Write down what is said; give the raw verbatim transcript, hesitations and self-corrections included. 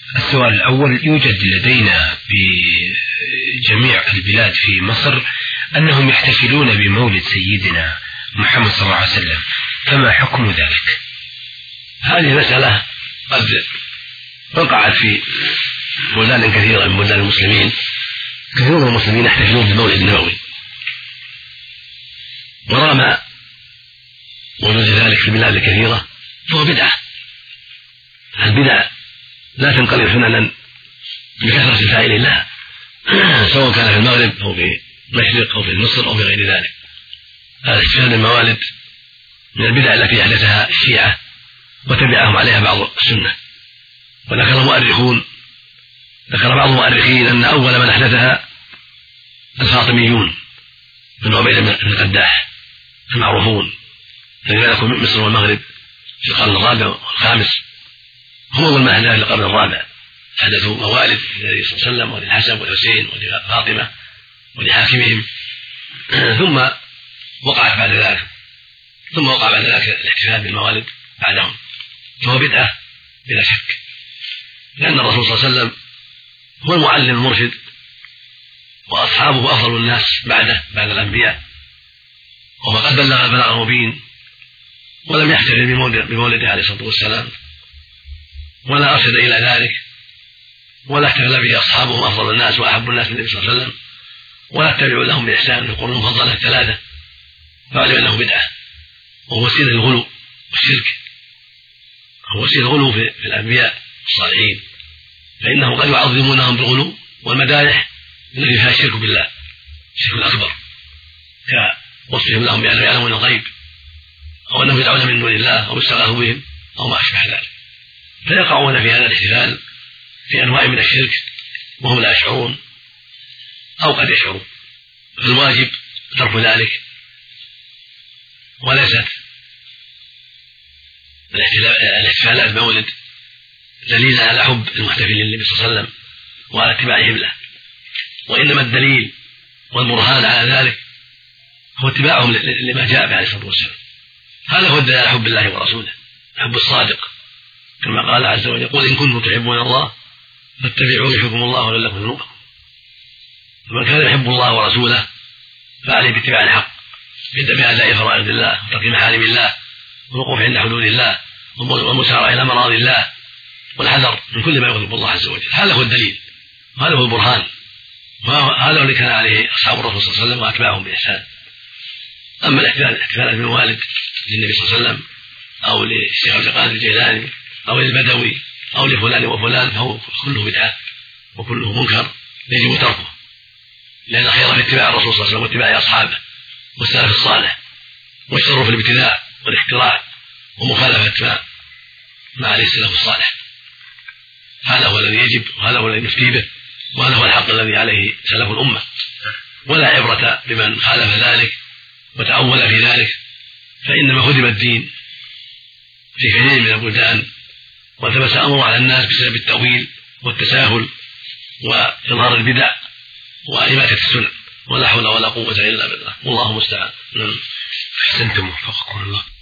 السؤال الأول: يوجد لدينا بجميع البلاد في مصر أنهم يحتفلون بمولد سيدنا محمد صلى الله عليه وسلم، فما حكم ذلك؟ هذه مسألة قد وقعت في بلدان كثيرة من بلدان المسلمين. كثير من المسلمين يحتفلون بالمولد النبوي، ورغم وجود ذلك في البلاد الكثيرة فهو بدعة. البدع لا تنقلب سننا بكثرة الفاعلين لها، سواء كان في المغرب أو في المشرق أو في مصر أو في غير ذلك. هذا احتفال بالموالد من البدع التي أحدثها الشيعة وتبعهم عليها بعض السنة. وذكر المؤرخون ذكر بعض المؤرخين أن أول من أحدثها الفاطميون بن عبيد بن القداح المعروفون الذين يكون من مصر والمغرب في القرن الرابع والخامس، هم أول من أحدثها في القرن الرابع. حدثوا موالد للنبي صلى الله عليه وسلم وللحسن والحسين ولفاطمة ولحاكمهم، ثم وقعت بعد ذلك ثم وقع بعد ذلك الاحتفال بالموالد بعدهم، فهو بدعة بلا شك، لأن الرسول صلى الله عليه وسلم هو المعلم المرشد، وأصحابه أفضل الناس بعده بعد الأنبياء، وهو قد بلغ البلاغ المبين ولم يحتفل بمولده عليه الصلاة والسلام ولا أرشد إلى ذلك، ولا احتفل به أصحابه أفضل الناس وأحب الناس للنبي صلى الله عليه وسلم، ولا اتبعوا لهم بإحسان في القرون المفضلة الثلاثة، فاعلم أنه بدعة وهو وسيلة الغلو والشرك، هو وسيلة الغلو في الأنبياء الصالحين، فإنهم قد يعظمونهم بالغلو والمدائح التي فيها الشرك بالله، الشرك الأكبر، كوصفهم لهم بأنهم يعلمون الغيب أو أنهم يدعون من دون الله أو يستغاثوا بهم أو ما أشبه ذلك، فيقعون في هذا الاحتفال في أنواع من الشرك وهم لا يشعرون أو قد يشعرون. فالواجب ترك ذلك، وليست الاحتفالات بمولد دليل على حب المحتفلين للنبي صلى الله عليه وسلم وعلى اتباعهم له، وإنما الدليل والبرهان على ذلك هو اتباعهم لما جاء به عليه الصلاة والسلام. هذا هو الدليل على حب الله ورسوله، حب الصادق، كما قال عز وجل: قل إن كنتم تحبون الله فاتبعوني يحبكم الله ويغفر لكم ذنوبكم. فمن كان يحب الله ورسوله فعليه باتباع الحق، يبدأ بأداء فرائض الله وترك محارم الله والوقوف عند حدود الله والمسارعة إلى مراضي الله والحذر من كل ما يغضب الله عز وجل. هذا هو الدليل وهذا هو البرهان، وهذا هو اللي كان عليه أصحاب الرسول صلى الله عليه وسلم وأتباعهم بإحسان. أما الاحتفالات بالموالد للنبي صلى الله عليه وسلم أو للشيخ عبد القادر الجيلاني أو للبدوي أو لفلان وفلان فهو كله بدعة وكله منكر يجب تركه، لأن الخير في اتباع الرسول صلى الله عليه وسلم واتباع أصحابه والسلف الصالح، والشر في الابتداع والاختراع ومخالفة ما ما عليه السلف الصالح. هذا هو الذي يجب وهذا هو الذي نفتي به وهذا هو الحق الذي عليه سلف الأمة، ولا عبرة بمن خالف ذلك وتأول في ذلك، فإنما خدم الدين في كثير من البلدان والتبس أمره على الناس بسبب التأويل والتساهل وإظهار البدع وإماتة السنن، ولا حول ولا قوة إلا بالله، والله المستعان. أحسنتم وفقكم الله.